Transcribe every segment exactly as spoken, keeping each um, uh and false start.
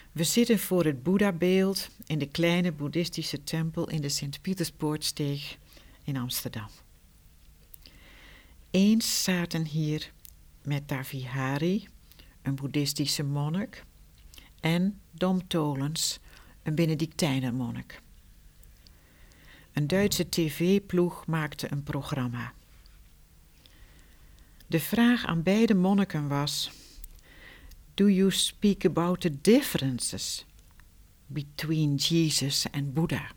We zitten voor het Boeddha-beeld in de kleine boeddhistische tempel in de Sint-Pieterspoortsteeg in Amsterdam. Eens zaten hier Metta Vihari, een boeddhistische monnik, en Dom Tolens, een Benedictijnermonnik. Een Duitse tv-ploeg maakte een programma. De vraag aan beide monniken was: Do you speak about the differences between Jesus and Buddha?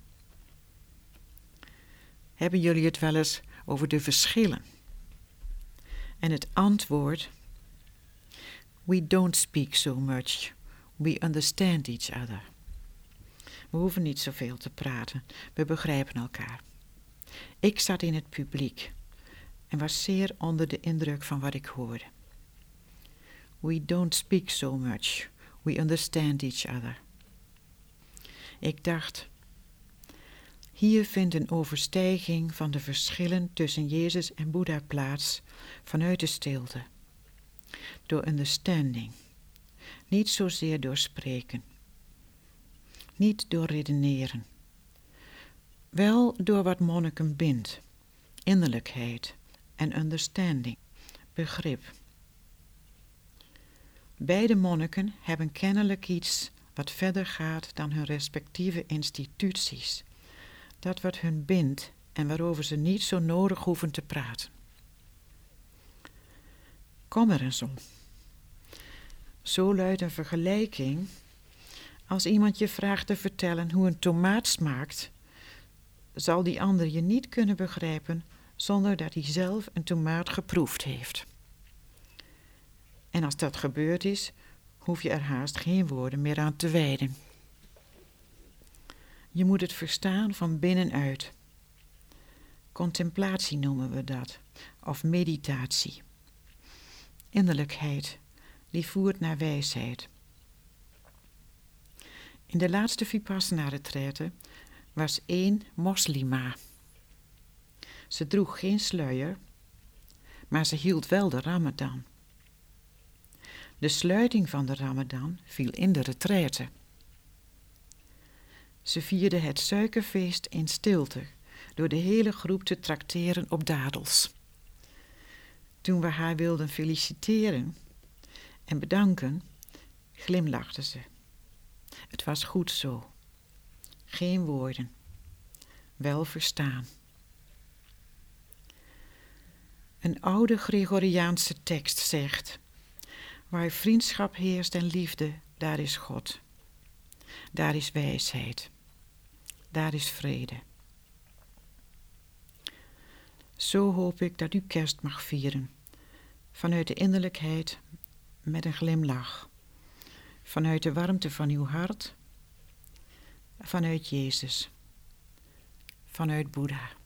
Hebben jullie het wel eens over de verschillen? En het antwoord: We don't speak so much. We understand each other. We hoeven niet zoveel te praten. We begrijpen elkaar. Ik zat in het publiek en was zeer onder de indruk van wat ik hoorde. We don't speak so much. We understand each other. Ik dacht, hier vindt een overstijging van de verschillen tussen Jezus en Boeddha plaats vanuit de stilte. Door understanding. Niet zozeer door spreken. Niet door redeneren. Wel door wat monniken bindt. Innerlijkheid en understanding. Begrip. Beide monniken hebben kennelijk iets wat verder gaat dan hun respectieve instituties. Dat wat hun bindt en waarover ze niet zo nodig hoeven te praten. Kom er eens om. Zo luidt een vergelijking. Als iemand je vraagt te vertellen hoe een tomaat smaakt, zal die ander je niet kunnen begrijpen zonder dat hij zelf een tomaat geproefd heeft. En als dat gebeurd is, hoef je er haast geen woorden meer aan te wijden. Je moet het verstaan van binnenuit. Contemplatie noemen we dat, of meditatie. Innerlijkheid, die voert naar wijsheid. In de laatste Vipassana-retraite was één moslima. Ze droeg geen sluier, maar ze hield wel de Ramadan. De sluiting van de Ramadan viel in de retraite. Ze vierde het suikerfeest in stilte, door de hele groep te trakteren op dadels. Toen we haar wilden feliciteren en bedanken, glimlachte ze. Het was goed zo. Geen woorden. Wel verstaan. Een oude Gregoriaanse tekst zegt: waar vriendschap heerst en liefde, daar is God. Daar is wijsheid. Daar is vrede. Zo hoop ik dat u kerst mag vieren. Vanuit de innerlijkheid met een glimlach. Vanuit de warmte van uw hart. Vanuit Jezus. Vanuit Boeddha.